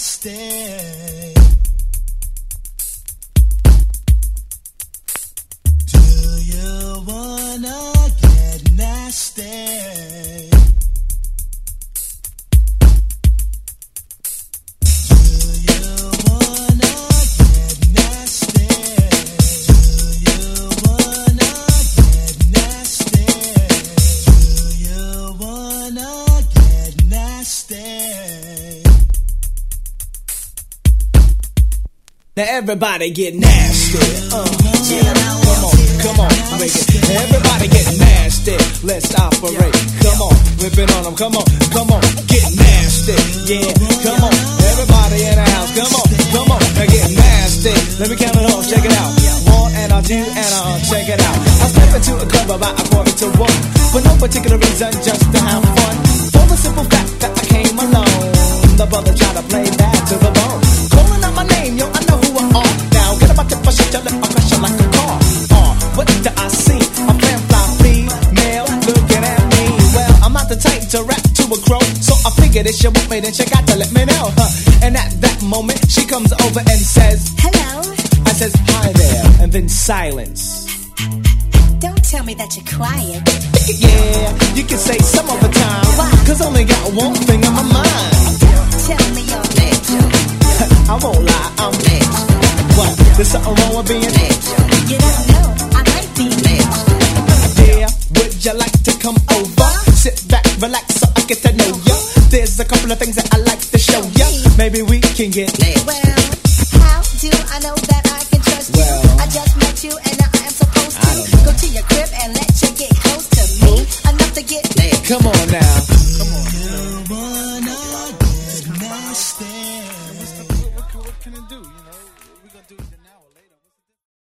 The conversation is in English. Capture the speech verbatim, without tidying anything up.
nasty? Do you wanna get nasty? Now everybody get nasty. Uh, yeah, come on, come on, make it. Everybody get nasty. Let's operate. Come on, whip it on them. Come on, come on, get nasty. Yeah, come on, everybody in the house. Come on, come on, now get nasty. Let me count it off. Check it out. One and a two and a check it out. I step into a club about a quarter to one for no particular reason, just to have fun. For the simple fact that I came alone. The brother tried to play bad to the bone. Calling out my name, yo, I know who I are. Now get about to push it, tell it, I crush it like a car. Uh, what do I see? A fan fly female looking at me. Well, I'm not the type to rap to a crow, so I figured if you want me, then check out to let me know. Huh. And at that moment, she comes over and says, hello. I says, hi there, and then silence. Don't tell me that you're quiet. Yeah, you can say some of the time. Why? Cause I only got one thing on my mind. Tell me your name. I won't lie, I'm next. What? There's something wrong with being next? You don't know, I might be next. Yeah, would you like to come over? Sit back, relax, so I get to know ya. There's a couple of things that I like to show ya. Maybe we can get next. Well, how do I know that I can trust you? Well, I just met you and I am supposed to go to your crib and let you get close to me. Enough to get next. Come on now. Come on. What can it do? You know, we're gonna do it now or later.